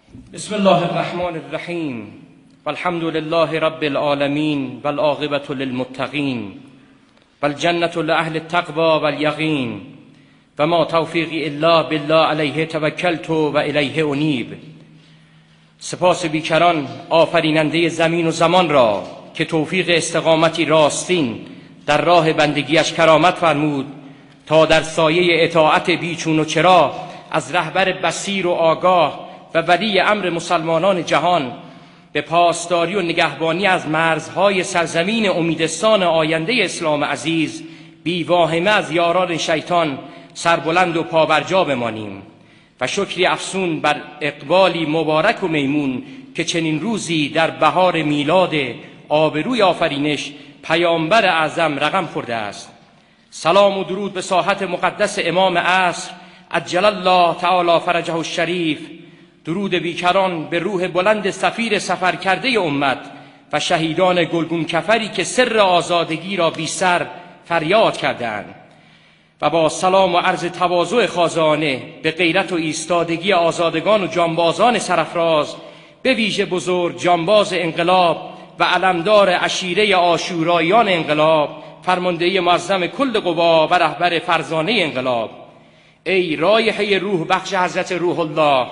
بسم الله الرحمن الرحیم والحمد لله رب العالمین والعاقبة للمتقین والجنة لأهل التقوى والیقین و ما توفیقی الا بالله علیه توکلت و الیه انیب. سپاس بیکران آفریننده زمین و زمان را که توفیق استقامتی راستین در راه بندگیش کرامت فرمود تا در سایه اطاعت بیچون و چرا از رهبر بصیر و آگاه و ولی امر مسلمانان جهان به پاسداری و نگهبانی از مرزهای سرزمین امیدستان آینده اسلام عزیز بی واهمه از یاران شیطان سربلند و پابرجا بمانیم و شکری افزون بر اقبالی مبارک و میمون که چنین روزی در بهار میلاد آبروی آفرینش پیامبر اعظم رقم خورده است. سلام و درود به ساحت مقدس امام عصر عجل الله تعالی فرجه الشریف. درود بیکران به روح بلند سفیر سفر کرده امت و شهیدان گلگون کفری که سر آزادگی را بی سر فریاد کردند. و با سلام و عرض تواضع خازانه به غیرت و ایستادگی آزادگان و جانبازان سرافراز، به ویژه بزرگ جانباز انقلاب و علمدار عشیره عاشوراییان انقلاب، فرمانده معظم کل قوا و رهبر فرزانه انقلاب. ای رایحه روح بخش حضرت روح الله،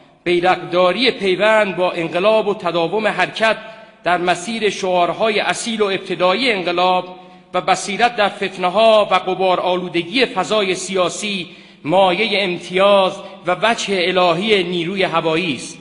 بیرقداری پیوند با انقلاب و تداوم حرکت در مسیر شعارهای اصیل و ابتدایی انقلاب و بصیرت در فتنه‌ها و غبار آلودگی فضای سیاسی مایه امتیاز و وجه الهی نیروی هوایی است.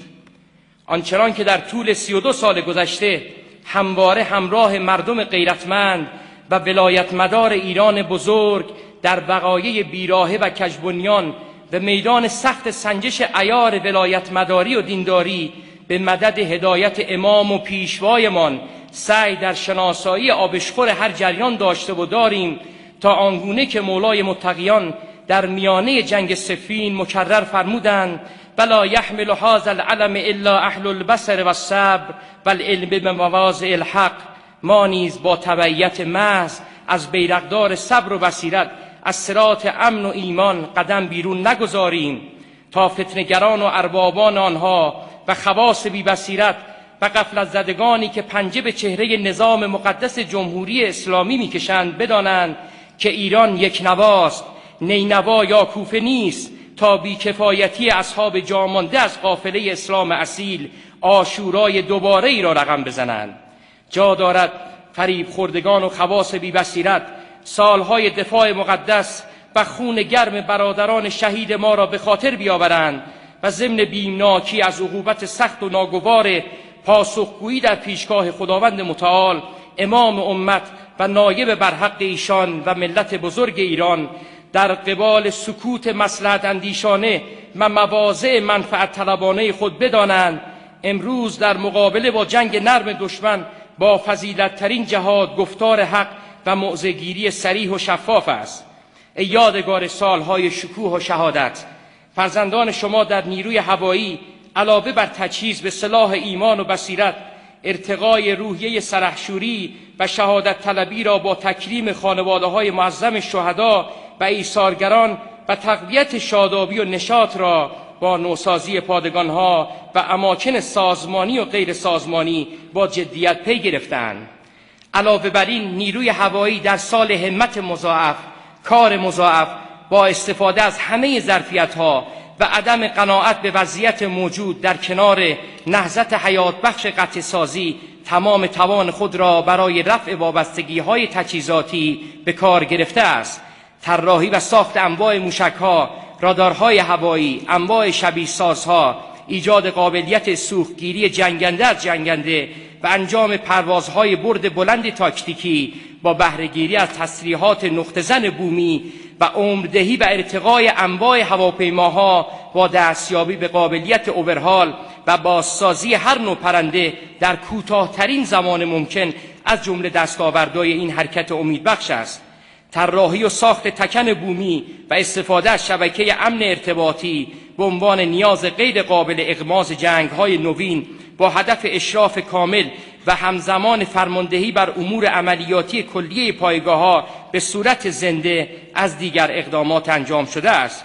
آنچنان که در طول 32 سال گذشته همواره همراه مردم غیرتمند و ولایت مدار ایران بزرگ در وقایع بیراهه و کژبنیان به میدان سخت سنجش عیار ولایت مداری و دینداری به مدد هدایت امام و پیشوایمان سعی در شناسایی آبشخور هر جریان داشته و داریم تا آنگونه که مولای متقیان در میانه جنگ صفین مکرر فرمودند: بلا یحمل هذا العلم الا اهل البصر و الصبر والعلم بمواضع الحق. ما نیز با تبعیت محض از بیرقدار صبر و بصیرت از صراط امن و ایمان قدم بیرون نگذاریم تا فتنه‌گران و اربابان آنها و خواص بی بصیرت و غفلت زدگانی که پنجه به چهره نظام مقدس جمهوری اسلامی میکشند بدانند که ایران یک نواست، نینوا یا کوفه نیست تا بیکفایتی اصحاب جامانده از قافله اسلام اصیل عاشورای دوباره ای را رقم بزنند. جا دارد فریب خوردگان و خواص بی بصیرت سالهای دفاع مقدس و خون گرم برادران شهید ما را به خاطر بیاورند و ضمن بیمناکی از عقوبت سخت و ناگوار پاسخگویی در پیشگاه خداوند متعال امام امت و نایب برحق ایشان و ملت بزرگ ایران در قبال سکوت مصلحت اندیشانه و مواضع منفعت طلبانه خود بدانند امروز در مقابله با جنگ نرم دشمن با فضیلت ترین جهاد گفتار حق و موضع‌گیری صریح و شفاف است. ای یادگار سالهای شکوه و شهادت، فرزندان شما در نیروی هوایی علاوه بر تجهیز به سلاح ایمان و بصیرت، ارتقای روحیه سرحشوری و شهادت طلبی را با تکریم خانواده‌های معظم شهدا و ایثارگران و تقویت شادابی و نشاط را با نوسازی پادگان‌ها و اماکن سازمانی و غیر سازمانی با جدیت پی گرفتند. علاوه بر این نیروی هوایی در سال همت مضاعف، کار مضاعف با استفاده از همه ظرفیت‌ها و عدم قناعت به وضعیت موجود در کنار نهضت حیات بخش قطع سازی تمام توان خود را برای رفع وابستگی‌های تجهیزاتی به کار گرفته است. طراحی و ساخت انواع موشک‌ها، رادارهای هوایی، انواع شبیه سازها، ایجاد قابلیت سوختگیری جنگنده از جنگنده و انجام پروازهای برد بلند تاکتیکی با بهره‌گیری از تسلیحات نقطه‌زن بومی و عمردهی و ارتقای انواع هواپیماها با دستیابی به قابلیت اوورهال و بازسازی هر نوع پرنده در کوتاه‌ترین زمان ممکن از جمله دستاوردهای این حرکت امیدبخش است. طراحی و ساخت تکن بومی و استفاده از شبکه امن ارتباطی به عنوان نیاز غیر قابل اغماض جنگ‌های نوین با هدف اشراف کامل و همزمان فرماندهی بر امور عملیاتی کلیه پایگاه‌ها به صورت زنده از دیگر اقدامات انجام شده است.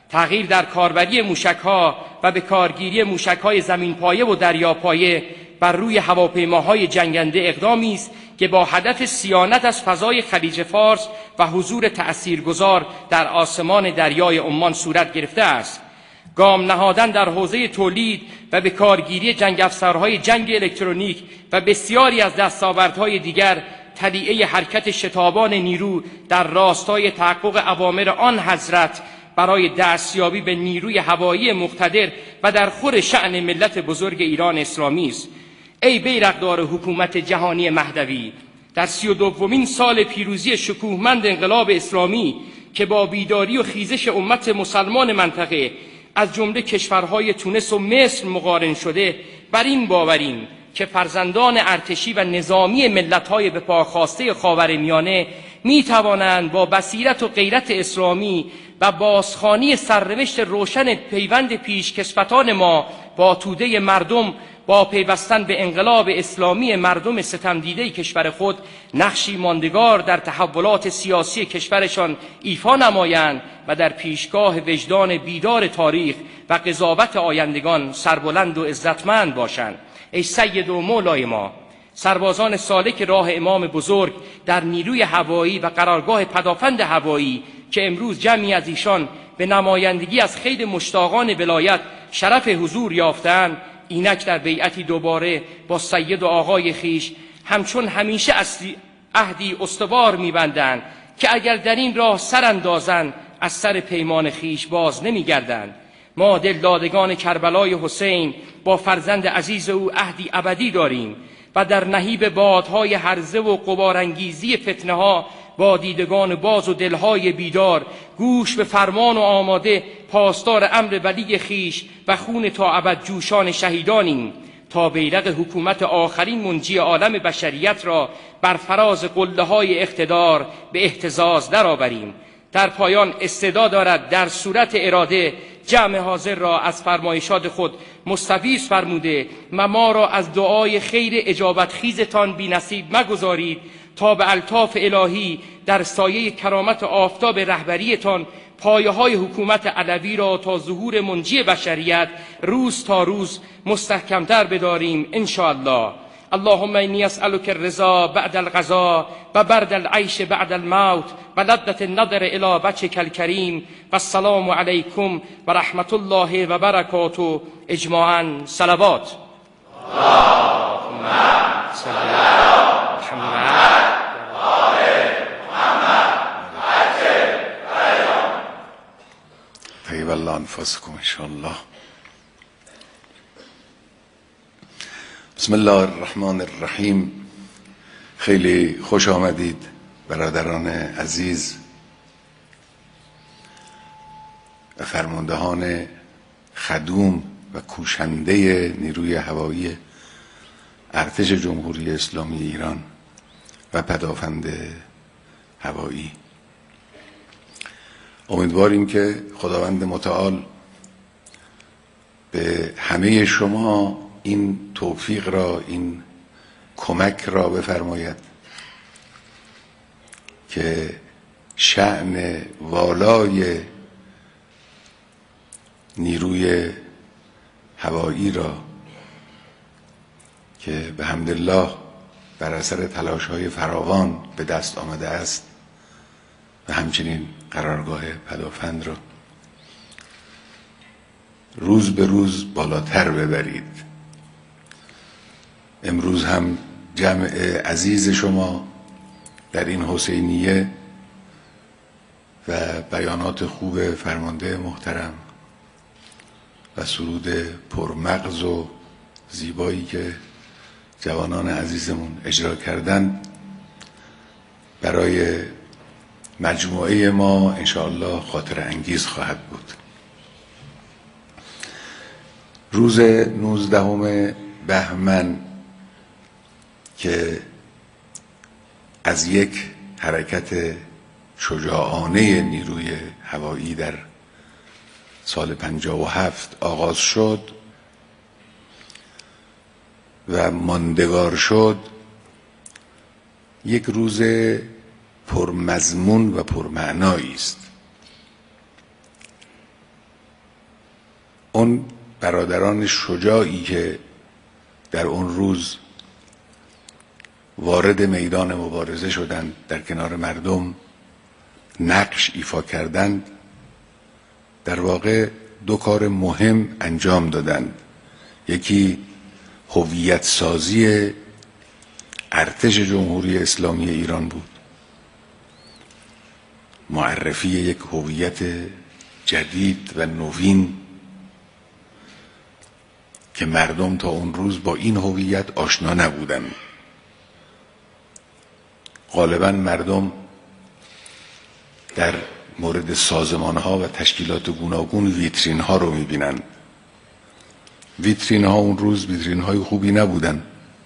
تغییر در کاربری موشک‌ها و به کارگیری موشک‌های زمین‌پایه و دریاپایه بر روی هواپیماهای جنگنده اقدامی است که با هدف صیانت از فضای خلیج فارس و حضور تأثیرگذار در آسمان دریای عمان صورت گرفته است. گام نهادن در حوزه تولید و به کارگیری جنگ افزارهای جنگ الکترونیک و بسیاری از دستاوردهای دیگر تلیعه حرکت شتابان نیرو در راستای تحقق اوامر آن حضرت برای دستیابی به نیروی هوایی مقتدر و در خور شأن ملت بزرگ ایران اسلامی است. ای بیرقدار حکومت جهانی مهدوی، در 32مین سال پیروزی شکوهمند انقلاب اسلامی که با بیداری و خیزش امت مسلمان منطقه از جمله کشورهای تونس و مصر مقارن شده، بر این باوریم که فرزندان ارتشی و نظامی ملت‌های به پا خواسته خاورمیانه می‌توانند با بصیرت و غیرت اسلامی و بازخوانی سرنوشت روشن پیوند پیشکسوتان ما با توده مردم با پیوستن به انقلاب اسلامی مردم ستمدیده کشور خود نقشی ماندگار در تحولات سیاسی کشورشان ایفا نمایند و در پیشگاه وجدان بیدار تاریخ و قضاوت آیندگان سربلند و عزتمند باشند. ای سید و مولای ما، سربازان سالک راه امام بزرگ در نیروی هوایی و قرارگاه پدافند هوایی که امروز جمعی از ایشان به نمایندگی از خیل مشتاقان ولایت شرف حضور یافتند، اینک در بیعتی دوباره با سید و آقای خیش همچون همیشه عهدی استوار می‌بندند که اگر در این راه سر اندازند از سر پیمان خیش باز نمی‌گردند. ما دلدادگان کربلای حسین با فرزند عزیز او عهدی ابدی داریم و در نهیب بادهای هرزه و غبارانگیزی فتنه ها با دیدگان باز و دلهای بیدار گوش به فرمان و آماده پاسدار امر ولی خیش و خون تا ابد جوشان شهیدانیم تا بیرق حکومت آخرین منجی عالم بشریت را بر فراز قله های اقتدار به اهتزاز درآوریم. در پایان استعداد دارد در صورت اراده جمع حاضر را از فرمایشات خود مستفیض فرموده و ما را از دعای خیر اجابت خیزتان بی نصیب مگذارید تا به الطاف الهی در سایه کرامت آفتاب رهبریتان پایه های حکومت علوی را تا ظهور منجی بشریت روز تا روز مستحکمتر بداریم انشاءالله. اللهم اینی اسألک الرضا بعد القضا و برد العیش بعد الموت و لذت النظر الی وجهک الکریم و السلام علیکم و رحمت الله و برکاته اجماعاً. صلوات. اللهم صل علی محمد و آل محمد عجل فرجهم. طیب الله انفسکم ان شاء الله. بسم الله الرحمن الرحیم. خیلی خوش آمدید برادران عزیز و فرماندهان خدوم و کوشنده نیروی هوایی ارتش جمهوری اسلامی ایران و پدافند هوایی. امیدواریم که خداوند متعال به همه شما این توفیق را، این کمک را بفرماید که شأن والای نیروی هوایی را که به حمدالله بر اثر تلاش‌های فراوان به دست آمده است و همچنین قرارگاه پدافند را روز به روز بالاتر ببرید. امروز هم جمع عزیز شما در این حسینیه و بیانات خوب فرمانده محترم و سرود پرمغز و زیبایی که جوانان عزیزمون اجرا کردن برای مجموعه ما انشاءالله خاطر انگیز خواهد بود. روز 19 بهمن که از یک حرکت شجاعانه نیروی هوایی در سال 57 آغاز شد و ماندگار شد، یک روز پرمضمون و پرمعنایی است. اون برادران شجاعی که در اون روز وارد میدان مبارزه شدند، در کنار مردم نقش ایفا کردند، در واقع دو کار مهم انجام دادند. یکی هویت سازی ارتش جمهوری اسلامی ایران بود، معرفی یک هویت جدید و نوین که مردم تا اون روز با این هویت آشنا نبودند. غالبا مردم در مورد سازمان‌ها و تشکیلات گوناگون ویترین‌ها رو می‌بینند. ویترین‌ها اون روز ویترین‌های خوبی نبودند.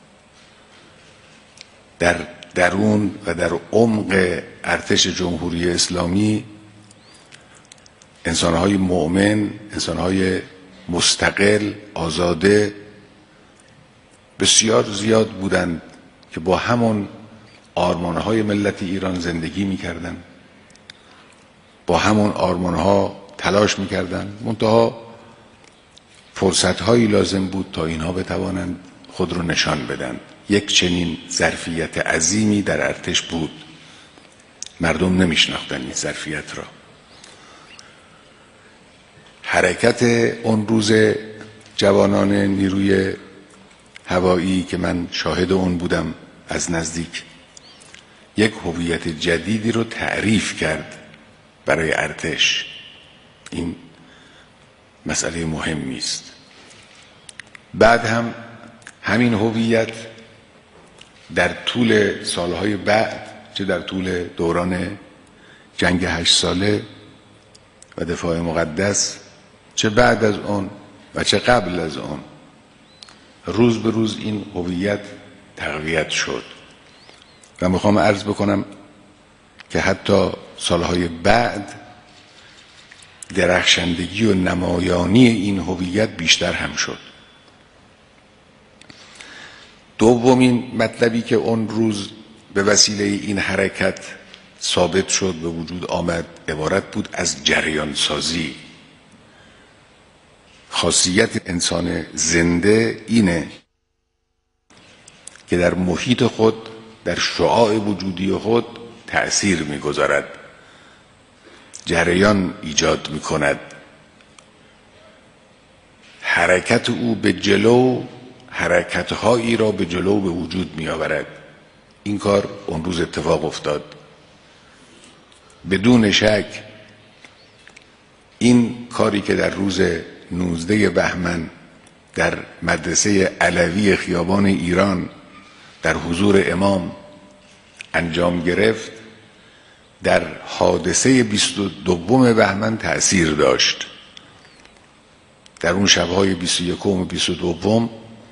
در درون و در عمق ارتش جمهوری اسلامی انسان‌های مؤمن، انسان‌های مستقل، آزاده بسیار زیاد بودند که با همون آرمان‌های ملت ایران زندگی می‌کردند، با همون آرمان‌ها تلاش می‌کردند، منتها فرصت‌هایی لازم بود تا اینها بتوانند خود رو نشان بدن. یک چنین ظرفیت عظیمی در ارتش بود، مردم نمی‌شناختند این ظرفیت را. حرکت اون روز جوانان نیروی هوایی که من شاهد اون بودم از نزدیک، یک هویت جدیدی رو تعریف کرد برای ارتش. این مسئله مهمی است. بعد هم همین هویت در طول سالهای بعد، چه در طول دوران جنگ 8 ساله و دفاع مقدس، چه بعد از اون و چه قبل از اون، روز به روز این هویت تقویت شد. و میخوام عرض بکنم که حتی سالهای بعد درخشندگی و نمایانی این هویت بیشتر هم شد. دومین مطلبی که اون روز به وسیله این حرکت ثابت شد، به وجود آمد، عبارت بود از جریان سازی. خاصیت انسان زنده اینه که در محیط خود، در شعاع وجودی خود تأثیر می‌گذارد، جریان ایجاد می‌کند. حرکت او به جلو حرکت‌هایی را به جلو به وجود می‌آورد. این کار اون روز اتفاق افتاد. بدون شک این کاری که در روز 19 بهمن در مدرسه علوی خیابان ایران در حضور امام انجام گرفت، در حادثه 22 بهمن تأثیر داشت. در اون شب‌های 21 و 22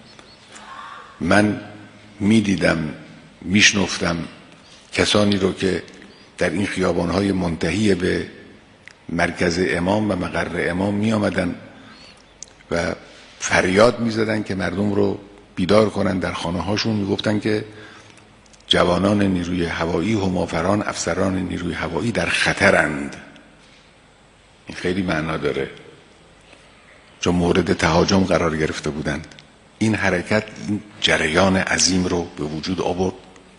من می‌دیدم، میشنفتم کسانی رو که در این خیابان‌های منتهی به مرکز امام و مقر امام می آمدن و فریاد می زدن که مردم رو بیدار کنن. در خانه هاشون می گفتن که جوانان نیروی هوایی، همافران، افسران نیروی هوایی در خطرند. این خیلی معنا داره، چون مورد تهاجم قرار گرفته بودند. این حرکت این جریان عظیم رو به وجود آورد،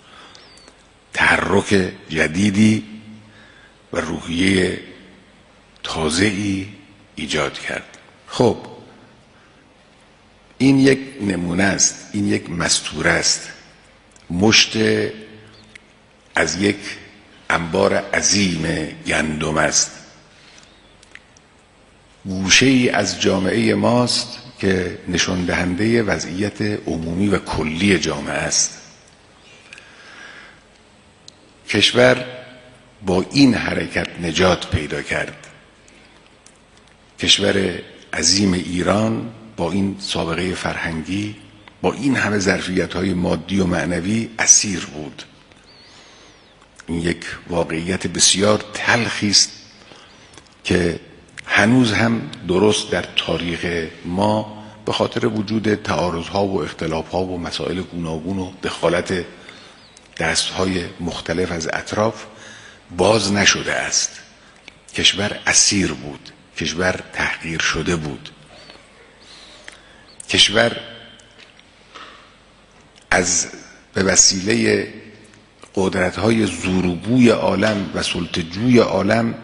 تحرک جدیدی و روحیه تازه‌ای ایجاد کرد. خب این یک نمونه است، این یک مستوره است، مشت از یک انبار عظیم گندم است، گوشه‌ای از جامعه ماست که نشان دهنده وضعیت عمومی و کلی جامعه است. کشور با این حرکت نجات پیدا کرد. کشور عظیم ایران با این سابقه فرهنگی، با این همه ظرفیت‌های مادی و معنوی اسیر بود. این یک واقعیت بسیار تلخی است که هنوز هم درست در تاریخ ما به خاطر وجود تعارض‌ها و اختلاف‌ها و مسائل گوناگون و دخالت دست‌های مختلف از اطراف باز نشده است. کشور اسیر بود، کشور تحقیر شده بود. کشور به وسیله قدرت‌های زورگوی عالم و سلطه‌جوی عالم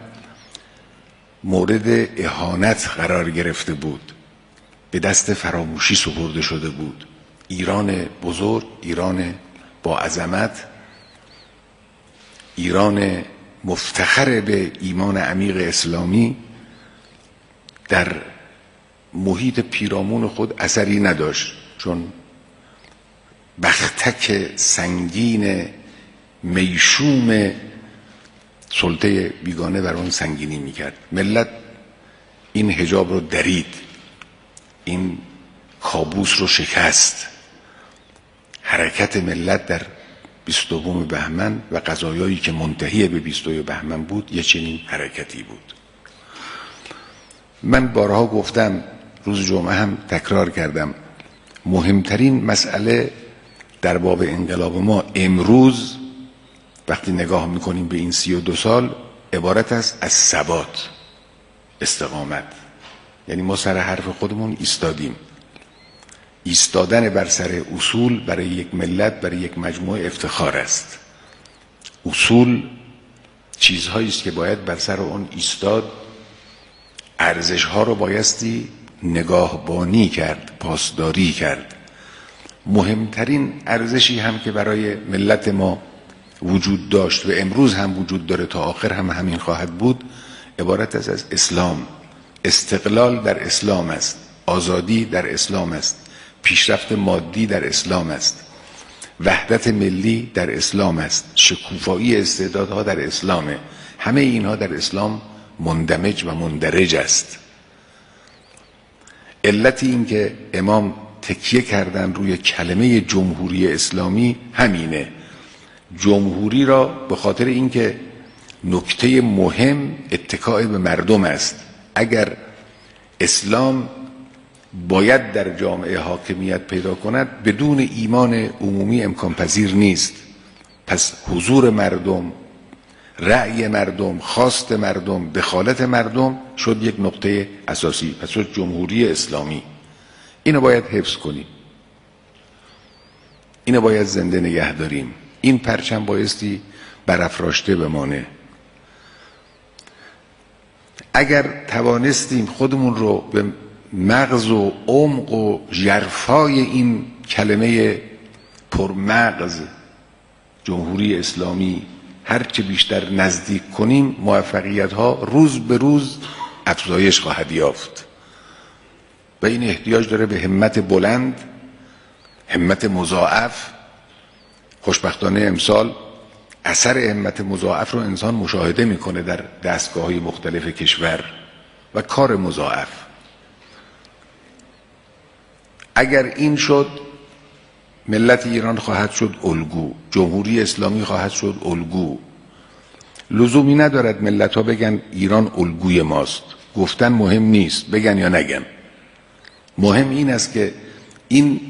مورد اهانت قرار گرفته بود، به دست فراموشی سپرده شده بود. ایران بزرگ، ایران با عظمت، ایران مفتخر به ایمان عمیق اسلامی در محیط پیرامون خود اثری نداشت، چون بختک سنگین میشوم سلطه بیگانه بر اون سنگینی میکرد. ملت این حجاب رو درید، این کابوس رو شکست. حرکت ملت در 22 بهمن و قضایایی که منتهی به 22 بهمن بود یه چنین حرکتی بود. من بارها گفتم، روز جمعه هم تکرار کردم، مهمترین مسئله در باب انقلاب ما امروز وقتی نگاه میکنیم به این 32 سال عبارت است از ثبات، استقامت. یعنی ما سر حرف خودمون ایستادیم. ایستادن بر سر اصول برای یک ملت، برای یک مجموعه افتخار است. اصول چیزهایی است که باید بر سر اون ایستاد، ارزش‌ها رو بایستی نگاهبانی کرد، پاسداری کرد. مهمترین ارزشی هم که برای ملت ما وجود داشت و امروز هم وجود داره، تا آخر هم همین خواهد بود، عبارت است از اسلام. استقلال در اسلام است، آزادی در اسلام است، پیشرفت مادی در اسلام است، وحدت ملی در اسلام است، شکوفایی استعدادها در اسلامه. همه اینها در اسلام مندمج و مندرج است. علت این که امام تکیه کردن روی کلمه جمهوری اسلامی همینه. جمهوری را به خاطر اینکه نکته مهم اتکاء به مردم است. اگر اسلام باید در جامعه حاکمیت پیدا کند، بدون ایمان عمومی امکان پذیر نیست. پس حضور مردم، رأی مردم، خواست مردم، دخالت مردم شد یک نقطه اساسی. پس شد جمهوری اسلامی. اینو باید حفظ کنیم، اینو باید زنده نگه داریم. این پرچم بایستی برافراشته بمانه. اگر توانستیم خودمون رو به مغز و عمق و ژرفای این کلمه پرمغز جمهوری اسلامی هرچه بیشتر نزدیک کنیم، موفقیت ها روز به روز افزایش خواهد یافت. و این احتیاج داره به همت بلند، همت مضاعف. خوشبختانه امسال اثر همت مضاعف رو انسان مشاهده میکنه در دستگاه‌های مختلف کشور و کار مضاعف. اگر این شد، ملت ایران خواهد شد الگو، جمهوری اسلامی خواهد شد الگو. لزومی ندارد ملت ها بگن ایران الگوی ماست. گفتن مهم نیست، بگن یا نگن. مهم این است که این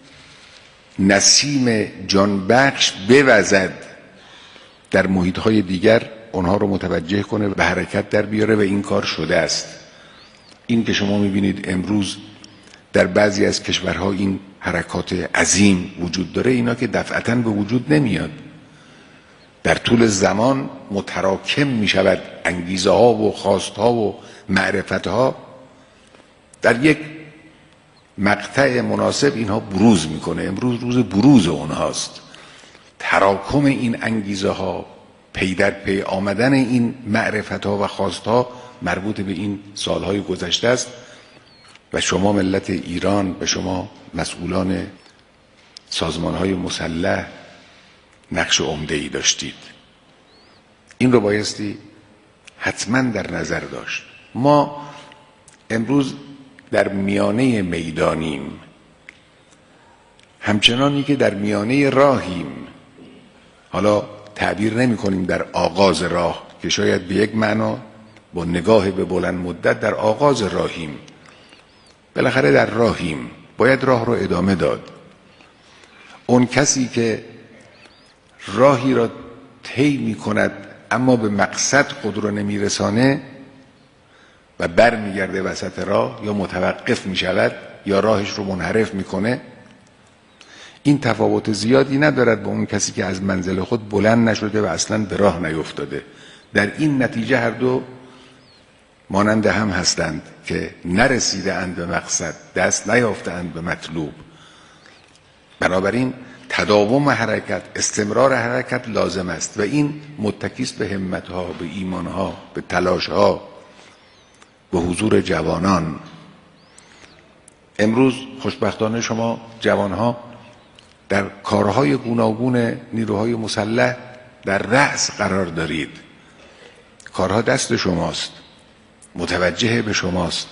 نسیم جانبخش بوزد در محیط‌های دیگر، اونها رو متوجه کنه، به حرکت در بیاره و این کار شده است. این که شما می‌بینید امروز در بعضی از کشورها این حرکات عظیم وجود داره، اینا که دفعتاً به وجود نمیاد. در طول زمان متراکم می‌شود انگیزه ها و خواست ها و معرفت ها، در یک مقطع مناسب اینها بروز میکنه. امروز روز بروز اونهاست. تراکم این انگیزه ها، پی در پی آمدن این معرفت ها و خواست ها مربوط به این سالهای گذشته است و شما ملت ایران و شما مسئولان سازمان های مسلح نقش عمده‌ای داشتید. این رو بایستی حتما در نظر داشت. ما امروز در میانه میدانیم، همچنانی که در میانه راهیم. حالا تعبیر نمی کنیم در آغاز راه، که شاید به یک معنا با نگاه به بلند مدت در آغاز راهیم. بالاخره در راهیم، باید راه رو ادامه داد. اون کسی که راهی را طی می کند اما به مقصد خود رو نمی رسانه و بر می گرده وسط راه یا متوقف می شود، یا راهش رو منحرف میکنه، این تفاوت زیادی ندارد با اون کسی که از منزل خود بلند نشده و اصلا به راه نیفتاده. در این نتیجه هر دو مانند هم هستند که نرسیده اند به مقصد، دست نیافته اند به مطلوب. بنابراین تداوم حرکت، استمرار حرکت لازم است و این متکی است به همتها، به ایمانها، به تلاشها، به حضور جوانان. امروز خوشبختانه شما جوانها در کارهای گوناگون نیروهای مسلح در رأس قرار دارید. کارها دست شماست، متوجه به شماست،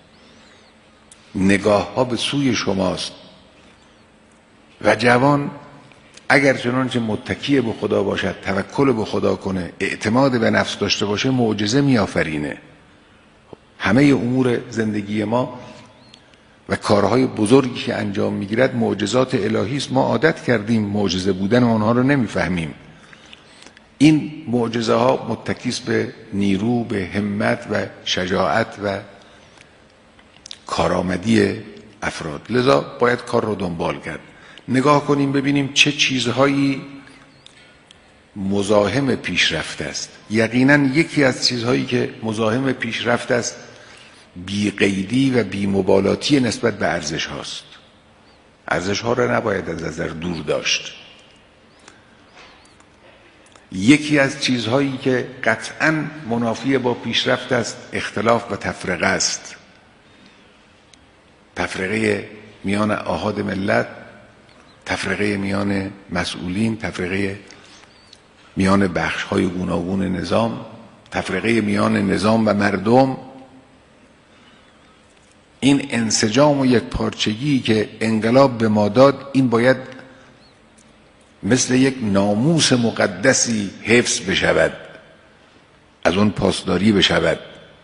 نگاه ها به سوی شماست و جوان اگر چنانچه متکی به خدا باشد، توکل به خدا کنه، اعتماد به نفس داشته باشه، معجزه میآفرینه. همه امور زندگی ما و کارهای بزرگی که انجام میگیرد معجزات الهی است. ما عادت کردیم معجزه بودن آنها رو نمیفهمیم. این معجزه ها متکی است به نیرو، به همت و شجاعت و کارآمدی افراد. لذا باید کار رو دنبال کرد. نگاه کنیم ببینیم چه چیزهایی مزاحم پیشرفت است. یقینا یکی از چیزهایی که مزاحم پیشرفت است بی‌قیدی و بی‌مبالاتی نسبت به ارزش هاست. ارزش ها را نباید از نظر دور داشت. یکی از چیزهایی که قطعاً منافی با پیشرفت است اختلاف و تفرقه است. تفرقه میان آحاد ملت، تفرقه میان مسئولین، تفرقه میان بخش‌های گوناگون نظام، تفرقه میان نظام و مردم. این انسجام و یک پارچگی که انقلاب به ما داد، این باید مثل یک ناموس مقدسی حفظ بشود، از اون پاسداری بشود.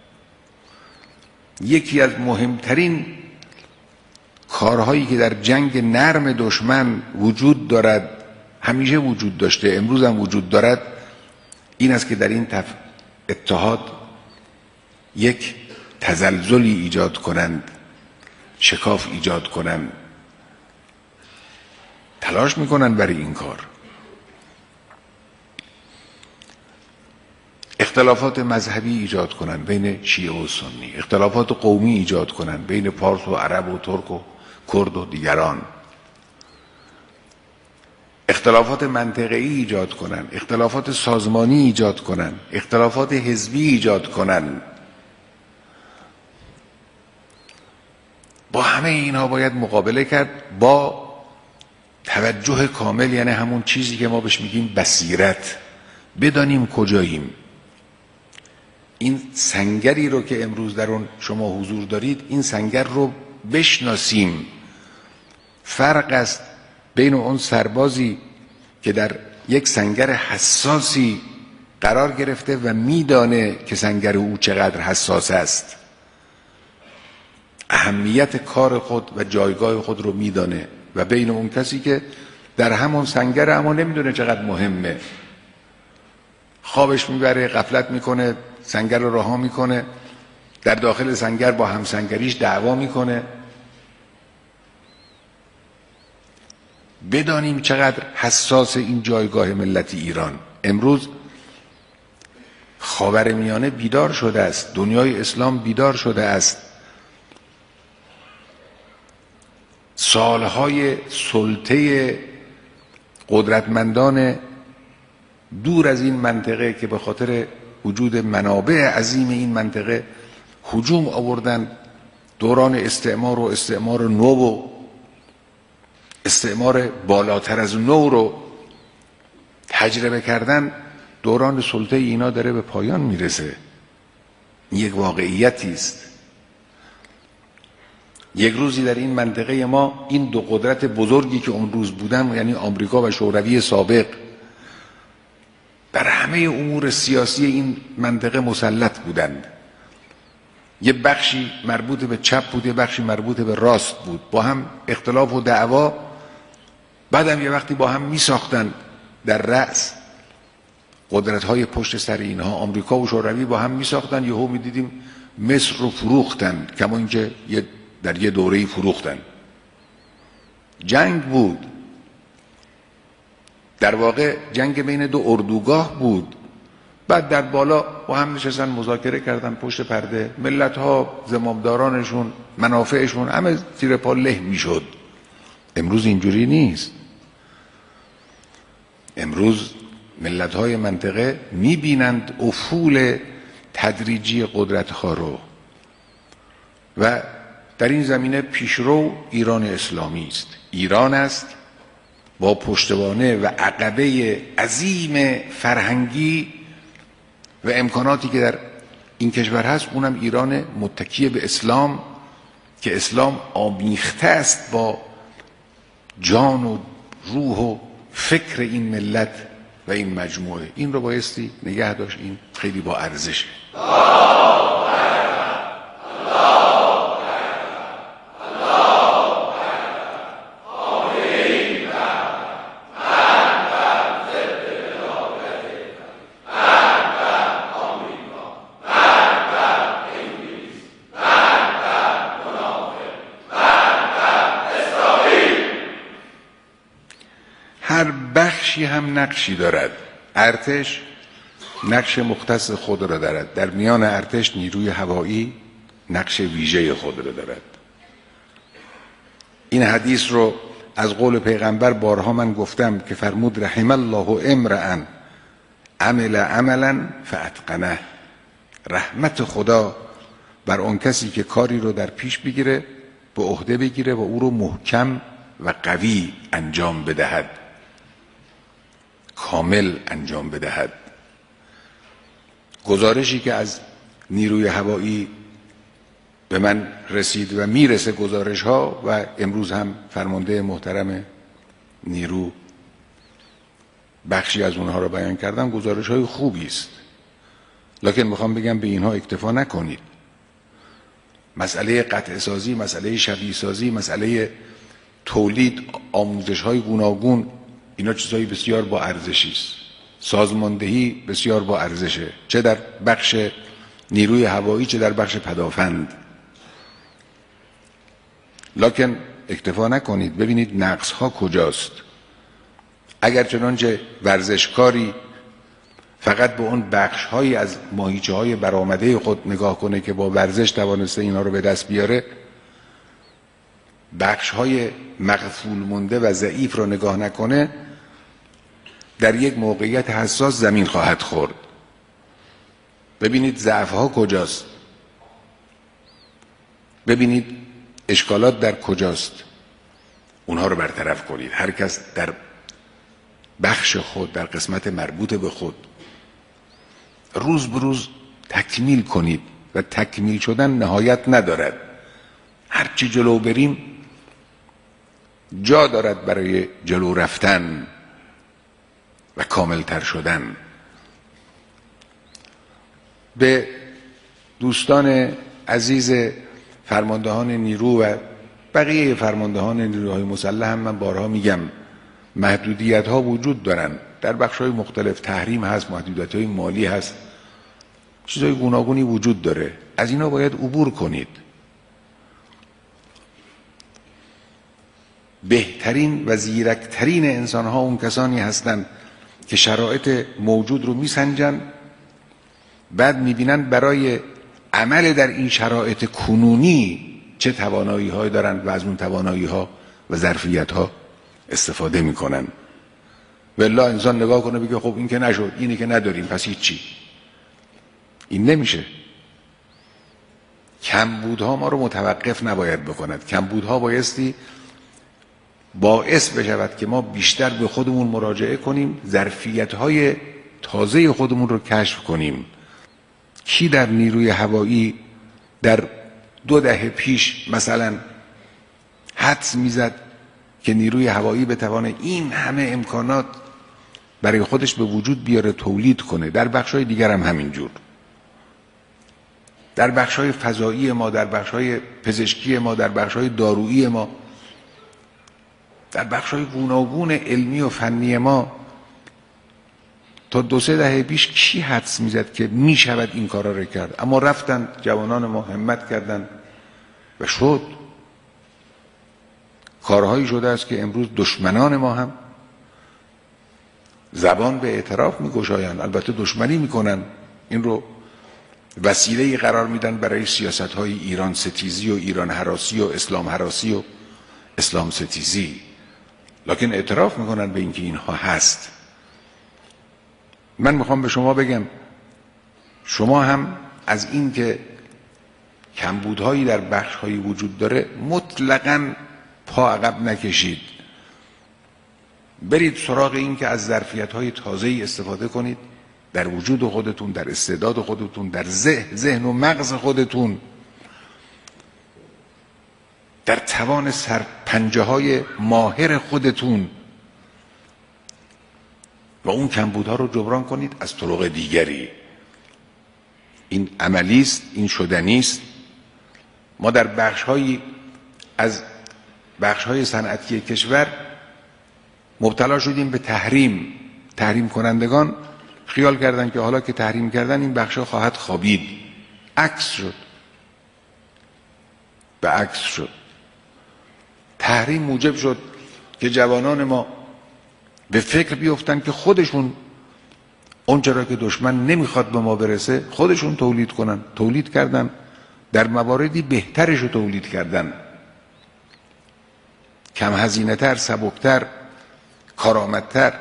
یکی از مهمترین کارهایی که در جنگ نرم دشمن وجود دارد، همیشه وجود داشته، امروز هم وجود دارد، این است که در این اتحاد یک تزلزلی ایجاد کنند، شکاف ایجاد کنند. تلاش میکنن برای این کار. اختلافات مذهبی ایجاد کنن بین شیعه و سنی، اختلافات قومی ایجاد کنن بین پارس و عرب و ترک و کرد و دیگران، اختلافات منطقه‌ای ایجاد کنن، اختلافات سازمانی ایجاد کنن، اختلافات حزبی ایجاد کنن. با همه اینها باید مقابله کرد با توجه کامل، یعنی همون چیزی که ما بهش میگیم بصیرت. بدانیم کجاییم. این سنگری رو که امروز در اون شما حضور دارید، این سنگر رو بشناسیم. فرق است بین اون سربازی که در یک سنگر حساسی قرار گرفته و میدانه که سنگر او چقدر حساس است، اهمیت کار خود و جایگاه خود رو میدانه، و بین اون کسی که در همون سنگر اما نمیدونه چقدر مهمه، خوابش میبره، غفلت میکنه، سنگر رو رها میکنه، در داخل سنگر با همسنگریش دعوا میکنه. بدانیم چقدر حساس این جایگاه ملت ایران. امروز خاورمیانه بیدار شده است، دنیای اسلام بیدار شده است. سالهای سلطه قدرتمندان دور از این منطقه که به خاطر وجود منابع عظیم این منطقه هجوم آوردن، دوران استعمار و استعمار نو و استعمار بالاتر از نو رو تجربه کردن، دوران سلطه اینا داره به پایان میرسه. یک واقعیتی است. یک روزی در این منطقه ما این دو قدرت بزرگی که اون روز بودن، یعنی آمریکا و شوروی سابق، در همه امور سیاسی این منطقه مسلط بودند. یه بخشی مربوط به چپ بود، یه بخشی مربوط به راست بود، با هم اختلاف و دعوا، بعدم یه وقتی با هم می ساختن. در رأس قدرت‌های پشت سر اینها آمریکا و شوروی با هم می ساختن. یهو می دیدیم مصر رو فروختن، کما اینکه یه در یه دوره‌ای فروختن. جنگ بود، در واقع جنگ بین دو اردوگاه بود. بعد در بالا با هم نشستن مذاکره کردن پشت پرده، ملت ها زمامدارانشون منافعشون همه زیر پا له میشد. امروز اینجوری نیست. امروز ملت های منطقه میبینند افول تدریجی قدرت ها رو و در این زمینه پیشرو ایران اسلامی است. ایران است با پشتوانه و عقبه عظیم فرهنگی و امکاناتی که در این کشور هست، اونم ایران متکی به اسلام که اسلام آمیخته است با جان و روح و فکر این ملت و این مجموعه. این رو بایستی نگه داشت، این خیلی با ارزشه. هر بخشی هم نقشی دارد. ارتش نقش مختص خود را دارد. در میان ارتش نیروی هوایی نقش ویژه خود را دارد. این حدیث رو از قول پیغمبر بارها من گفتم که فرمود رحم الله امرأ عمل عملا فاتقنه. رحمت خدا بر اون کسی که کاری رو در پیش بگیره، به عهده بگیره و او رو محکم و قوی انجام بدهد، کامل انجام بدهد. گزارشی که از نیروی هوایی به من رسید و میرسه گزارش ها و امروز هم فرمانده محترم نیرو بخشی از اونها رو بیان کردم، گزارش های خوبی است. لکن میخوام بگم به اینها اکتفا نکنید. مسئله قطع سازی، مسئله شبیه سازی، مسئله تولید آموزش های گوناگون، اینا چیزایی بسیار با ارزشی است. سازماندهی بسیار با ارزشه، چه در بخش نیروی هوایی چه در بخش پدافند. لکن اکتفا نکنید، ببینید نقص ها کجاست. اگر چنانچه ورزشکاری فقط به اون بخش هایی از ماهیچه های برآمده خود نگاه کنه که با ورزش توانسته اینا رو به دست بیاره، بخش های مغفول مونده و ضعیف رو نگاه نکنه، در یک موقعیت حساس زمین خواهد خورد. ببینید ضعف ها کجاست، ببینید اشکالات در کجاست، اونها رو برطرف کنید. هر کس در بخش خود، در قسمت مربوط به خود روز به روز تکمیل کنید و تکمیل شدن نهایت ندارد. هرچی جلو بریم جا دارد برای جلو رفتن و کاملتر شدن. به دوستان عزیز فرماندهان نیرو و بقیه فرماندهان نیروهای مسلح هم من بارها میگم محدودیت ها وجود دارن، در بخش های مختلف تحریم هست، محدودیت های مالی هست، چیزهای گوناگونی وجود داره. از اینا باید عبور کنید. بهترین و زیرکترین انسان ها اون کسانی هستند که شرایط موجود رو میسنجن، بعد میبینن برای عمل در این شرایط کنونی چه توانایی هایی دارن و از اون توانایی ها و ظرفیت ها استفاده میکنن. والله انسان نگاه کنه بگه خب این که نشد، اینی که نداریم، پس هیچی. این نمیشه. کمبودها ما رو متوقف نباید بکند. کمبودها بایستی باعث بشود که ما بیشتر به خودمون مراجعه کنیم، ظرفیت‌های تازه خودمون رو کشف کنیم. کی در نیروی هوایی در 2 دهه پیش مثلا حدس میزد که نیروی هوایی بتوانه این همه امکانات برای خودش به وجود بیاره، تولید کنه؟ در بخش‌های دیگر هم همینجور. در بخش‌های فضایی ما، در بخش‌های پزشکی ما، در بخش‌های دارویی ما، در بخش‌های گوناگون علمی و فنی ما تا 2-3 دهه پیش کی حدس میزد که میشود این کارا رو کرد؟ اما رفتن جوانان ما همت کردن و شد. کارهایی شده است که امروز دشمنان ما هم زبان به اعتراف میگشایند، البته دشمنی میکنن، این رو وسیله‌ای قرار میدن برای سیاست‌های ایران ستیزی و ایران هراسی و اسلام هراسی و اسلام ستیزی، لکن اعتراف میکنن به اینکه اینها هست. من میخوام به شما بگم شما هم از این که کمبودهایی در بخش‌هایی وجود داره مطلقاً پا عقب نکشید، برید سراغ این که از ظرفیت‌های تازه‌ای استفاده کنید در وجود خودتون، در استعداد خودتون، در ذهن و مغز خودتون، در توان سرپنجه‌های ماهر خودتون و اون کمبودها رو جبران کنید از طرق دیگری. این عملی است، این شدنی است. ما در بخش‌هایی از بخش‌های صنعتی کشور مبتلا شدیم به تحریم کنندگان خیال کردن که حالا که تحریم کردن این بخش‌ها خواهد خوابید. عکس شد، به عکس شد. تحریم موجب شد که جوانان ما به فکر بیفتن که خودشون اونچه را که دشمن نمیخواد به ما برسه خودشون تولید کنن. تولید کردن، در مواردی بهترش رو تولید کردن، کم هزینه تر، سبکتر، کارآمدتر.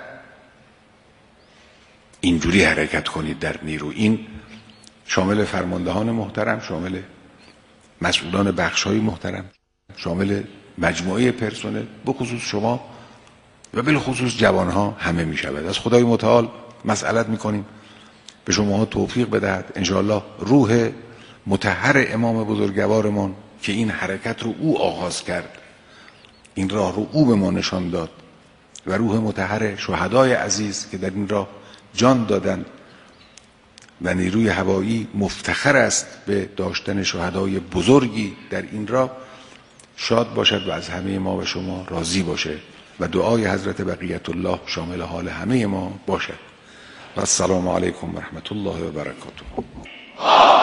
اینجوری حرکت کنید در نیرو. این شامل فرماندهان محترم، شامل مسئولان بخش‌های محترم، شامل مجموعه پرسنل، بخصوص شما و بالخصوص جوانها همه می شود. از خدای متعال مسئلت می کنیم به شما توفیق بدهد. انشاءالله روح مطهر امام بزرگوارمان که این حرکت رو او آغاز کرد، این راه رو او به ما نشان داد، و روح مطهر شهدای عزیز که در این راه جان دادند و نیروی هوایی مفتخر است به داشتن شهدای بزرگی در این راه، شاد باشد و از همه ما و شما راضی باشه و دعای حضرت بقیت الله شامل حال همه ما باشد. و السلام علیکم و رحمت الله و برکاته.